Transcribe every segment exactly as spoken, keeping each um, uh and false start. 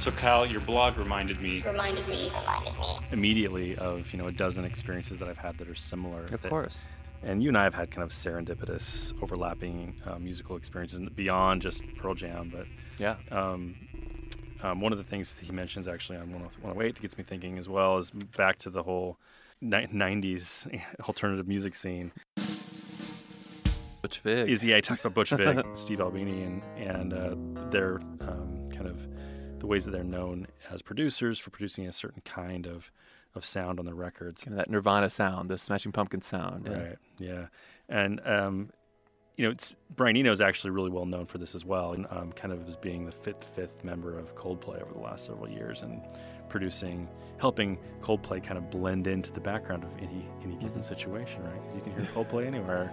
So Kyle, your blog reminded me reminded me, reminded me. immediately of, you know, a dozen experiences that I've had that are similar. Of that, course. And you and I have had kind of serendipitous, overlapping uh, musical experiences beyond just Pearl Jam. But Yeah. um, um, one of the things that he mentions actually on one oh eight that gets me thinking as well is back to the whole ni- nineties alternative music scene. Butch Vig. Is, yeah, he talks about Butch Vig, Steve Albini, and, and uh, their um, kind of the ways that they're known as producers for producing a certain kind of, of sound on their records. Kind of that Nirvana sound, the Smashing Pumpkins sound. Yeah. Right, yeah. And, um, you know, it's, Brian Eno is actually really well known for this as well, and um, kind of as being the fifth, fifth member of Coldplay over the last several years and producing, helping Coldplay kind of blend into the background of any any given situation, right? Because you can hear Coldplay anywhere.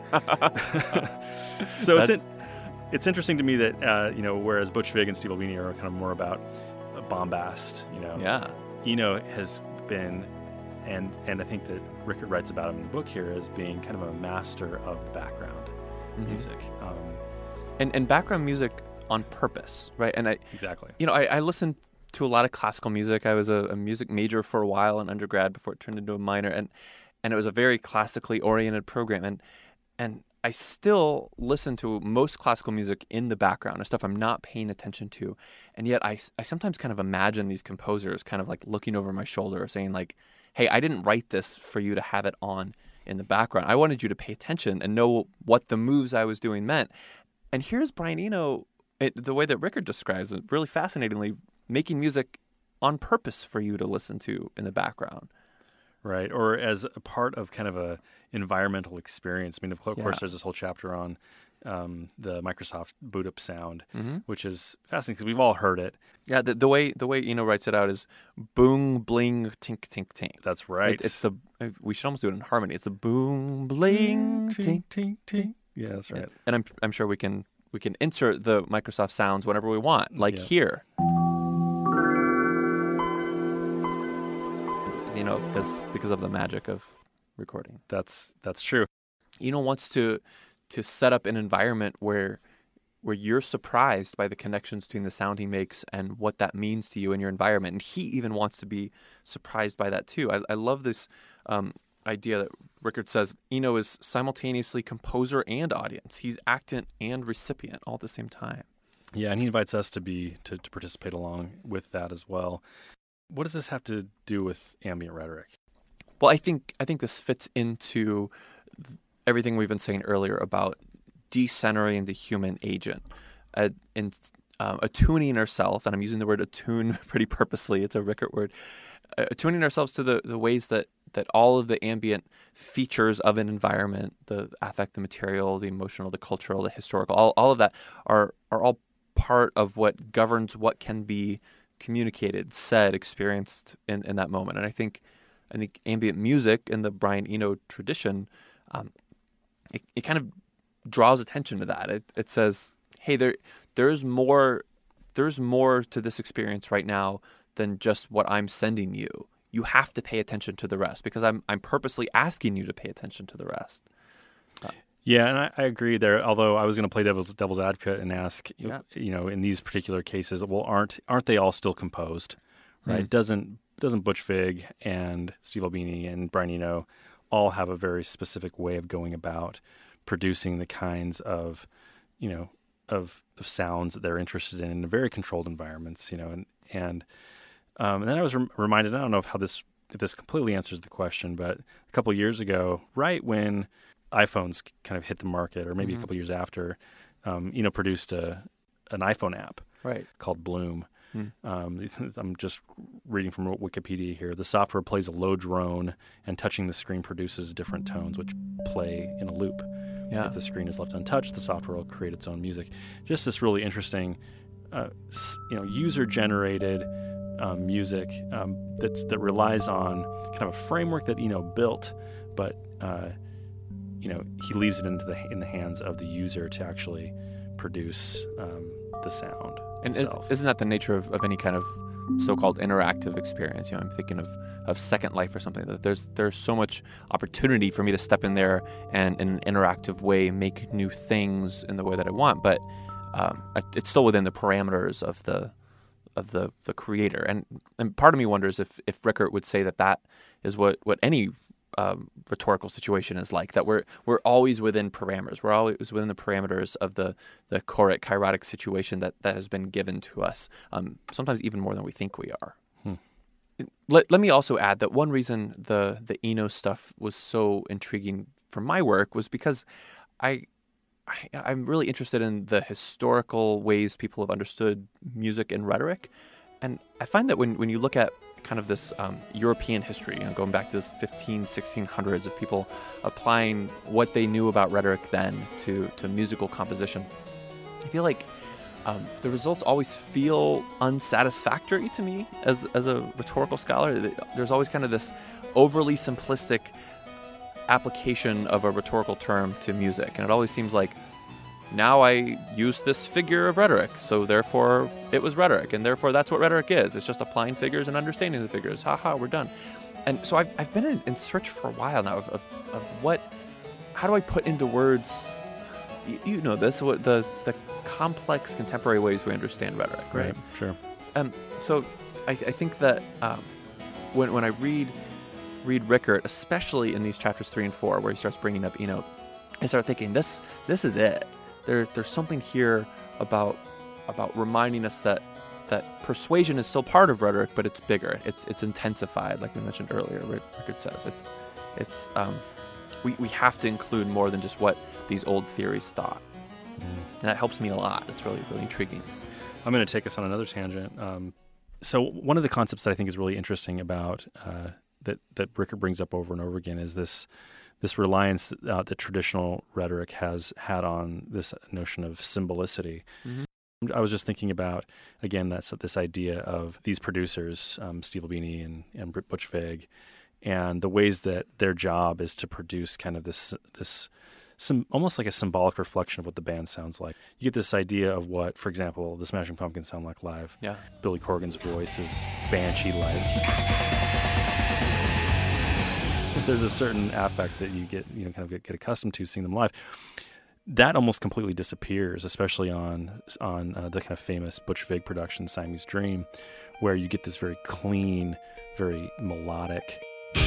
So it's in, it's interesting to me that, uh, you know, whereas Butch Vig and Steve Albini are kind of more about bombast, you know. Yeah. Eno has been, and and I think that Rickert writes about him in the book here as being kind of a master of the background Mm-hmm. music. Um, And and background music on purpose, right? And I, exactly. you know, I, I listened to a lot of classical music. I was a, a music major for a while in undergrad before it turned into a minor, and and it was a very classically oriented program. And and I still listen to most classical music in the background, and stuff I'm not paying attention to. And yet I, I sometimes kind of imagine these composers kind of like looking over my shoulder saying like, hey, I didn't write this for you to have it on in the background. I wanted you to pay attention and know what the moves I was doing meant. And here's Brian Eno, it, the way that Rickert describes it, really fascinatingly, making music on purpose for you to listen to in the background. Right, or as a part of kind of a environmental experience. I mean, of course, Yeah. there's this whole chapter on um, the Microsoft boot up sound, Mm-hmm. which is fascinating because we've all heard it. Yeah, the, the way the way Eno writes it out is boom, bling, tink, tink, tink. That's right. It, it's the we should almost do it in harmony. It's the boom, bling, tink, tink, tink. Yeah, that's right. And I'm I'm sure we can we can insert the Microsoft sounds whenever we want, like Yeah. here. You know, because because of the magic of recording. That's that's true. Eno wants to to set up an environment where where you're surprised by the connections between the sound he makes and what that means to you in your environment. And he even wants to be surprised by that too. I, I love this um, idea that Rickert says Eno is simultaneously composer and audience. He's actant and recipient all at the same time. Yeah, and he invites us to be to, to participate along with that as well. What does this have to do with ambient rhetoric? Well, I think I think this fits into everything we've been saying earlier about decentering the human agent, uh, and uh, attuning ourselves, and I'm using the word attune pretty purposely. It's a Rickert word. Uh, attuning ourselves to the, the ways that, that all of the ambient features of an environment, the affect, the material, the emotional, the cultural, the historical, all, all of that are are all part of what governs what can be communicated, said, experienced in, in that moment. And I think I think ambient music in the Brian Eno tradition, um, it, it kind of draws attention to that. It, it says, hey, there there's more there's more to this experience right now than just what I'm sending you. You have to pay attention to the rest because I'm I'm purposely asking you to pay attention to the rest. Uh, Yeah, and I, I agree there. Although I was going to play devil's devil's advocate and ask, Yeah. you know, in these particular cases, well, aren't aren't they all still composed, right? Mm. Doesn't doesn't Butch Vig and Steve Albini and Brian Eno all have a very specific way of going about producing the kinds of, you know, of, of sounds that they're interested in in very controlled environments, you know, and and um, and then I was rem- reminded. I don't know if how this if this completely answers the question, but a couple of years ago, right when iPhones kind of hit the market, or maybe Mhm. a couple years after, um, you know, produced a an iPhone app right. called Bloom. Hmm. Um, I'm just reading from Wikipedia here. The software plays a low drone, and touching the screen produces different tones, which play in a loop. Yeah. If the screen is left untouched, the software will create its own music. Just this really interesting, uh, s- you know, user-generated um, music um, that's that relies on kind of a framework that Eno built, but uh, you know, he leaves it into the in the hands of the user to actually produce um, the sound And is, itself. isn't that the nature of, of any kind of so-called interactive experience? You know, I'm thinking of, of Second Life or something. That there's there's so much opportunity for me to step in there and in an interactive way make new things in the way that I want, but um, I, it's still within the parameters of the of the, the creator. And and part of me wonders if, if Rickert would say that that is what, what any um, rhetorical situation is like, that we're we're always within parameters. We're always within the parameters of the, the choric, kairotic situation that, that has been given to us, um, sometimes even more than we think we are. Hmm. Let, let me also add that one reason the, the Eno stuff was so intriguing for my work was because I, I I'm really interested in the historical ways people have understood music and rhetoric. And I find that when, when you look at kind of this um, European history, you know, going back to the fifteen, sixteen hundreds of people applying what they knew about rhetoric then to, to musical composition, I feel like um, the results always feel unsatisfactory to me as, as a rhetorical scholar. There's always kind of this overly simplistic application of a rhetorical term to music. And it always seems like, now I use this figure of rhetoric, so therefore it was rhetoric, and therefore that's what rhetoric is. It's just applying figures and understanding the figures. Ha ha, we're done. And so I've, I've been in, in search for a while now of, of, of what, how do I put into words, you, you know this, what the, the complex contemporary ways we understand rhetoric, right? Right, sure. Um, so I, I think that um, when when I read read Rickert, especially in these chapters three and four, where he starts bringing up Eno, I start thinking this this is it. There there's something here about about reminding us that that persuasion is still part of rhetoric, but it's bigger. It's it's intensified, like we mentioned earlier. Rickert says it's it's um, we we have to include more than just what these old theories thought, mm. and that helps me a lot. It's really really intriguing. I'm going to take us on another tangent. Um, so one of the concepts that I think is really interesting about uh, that that Rickert brings up over and over again is this this reliance uh, that traditional rhetoric has had on this notion of symbolicity. Mm-hmm. I was just thinking about, again, that's this idea of these producers, um, Steve Albini and, and Butch Vig, and the ways that their job is to produce kind of this this some almost like a symbolic reflection of what the band sounds like. You get this idea of what, for example, the Smashing Pumpkins sound like live. Yeah. Billy Corgan's voice is banshee-like. There's a certain affect that you get, you know, kind of get, get accustomed to seeing them live. That almost completely disappears, especially on on uh, the kind of famous Butch Vig production, Siamese Dream, where you get this very clean, very melodic.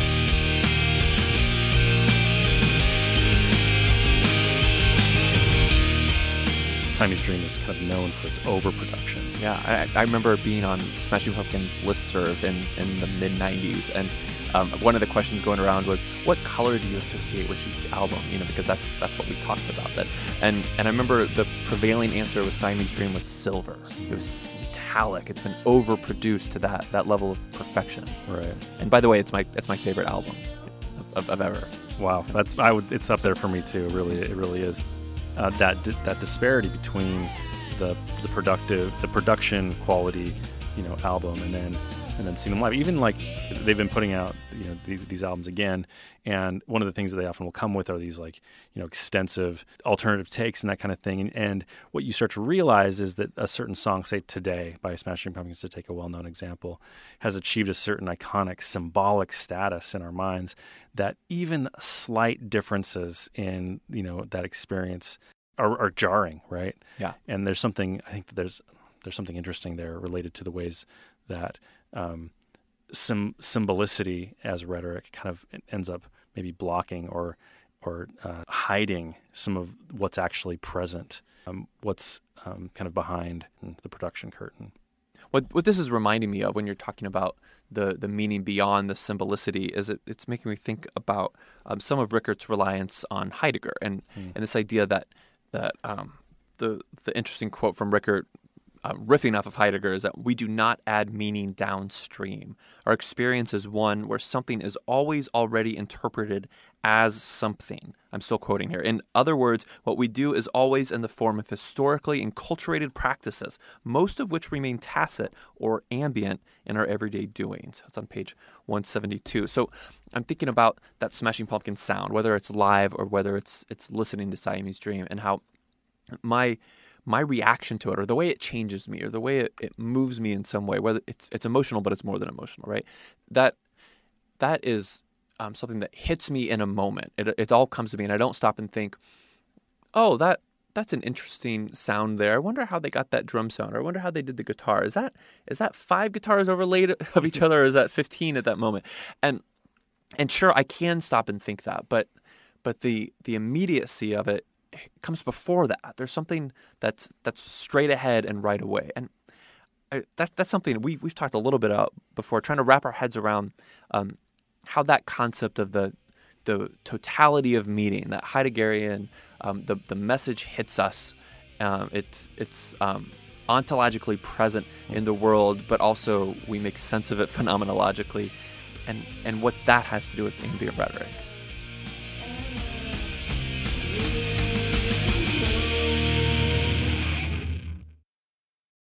Siamese Dream is kind of known for its overproduction. Yeah, I, I remember being on Smashing Pumpkins listserv in, in the mid nineties, and um, one of the questions going around was, what color do you associate with each album? You know, because that's that's what we talked about. That, and and I remember the prevailing answer with Siamese Dream was silver. It was metallic. It's been overproduced to that that level of perfection. Right. And by the way, it's my it's my favorite album of, of, of ever. Wow, that's I would. It's up there for me too. Really, it really is. Uh, that di- that disparity between the the productive the production quality, you know, album and then and then seeing them live. Even like they've been putting out, you know, these, these albums again, and one of the things that they often will come with are these like, you know, extensive alternative takes and that kind of thing. And, and what you start to realize is that a certain song, say Today by Smashing Pumpkins, to take a well-known example, has achieved a certain iconic symbolic status in our minds that even slight differences in, you know, that experience are, are jarring, right? Yeah. And there's something, I think that there's there's something interesting there related to the ways that um, sim- symbolicity as rhetoric kind of ends up maybe blocking or or uh, hiding some of what's actually present, um, what's um, kind of behind the production curtain. What what this is reminding me of when you're talking about the, the meaning beyond the symbolicity is it, it's making me think about um, some of Rickert's reliance on Heidegger and, mm. and this idea that that um, the the interesting quote from Rickert, uh, riffing off of Heidegger, is that we do not add meaning downstream. Our experience is one where something is always already interpreted as something. I'm still quoting here. In other words, what we do is always in the form of historically enculturated practices, most of which remain tacit or ambient in our everyday doings. That's on page one seventy-two. So I'm thinking about that Smashing Pumpkins sound, whether it's live or whether it's it's listening to Siamese Dream, and how my my reaction to it, or the way it changes me, or the way it, it moves me in some way, whether it's it's emotional, but it's more than emotional, right? That that is Um, something that hits me in a moment. It it all comes to me, and I don't stop and think, "Oh, that that's an interesting sound there. I wonder how they got that drum sound, or I wonder how they did the guitar. Is that is that five guitars overlaid of each other, or is that fifteen at that moment? And and sure, I can stop and think that, but but the the immediacy of it comes before that. There's something that's that's straight ahead and right away, and I, that that's something we we've talked a little bit about before, trying to wrap our heads around um, how that concept of the the totality of meaning, that Heideggerian, um, the the message hits us. Um, it's it's um, ontologically present in the world, but also we make sense of it phenomenologically, and and what that has to do with ambient rhetoric.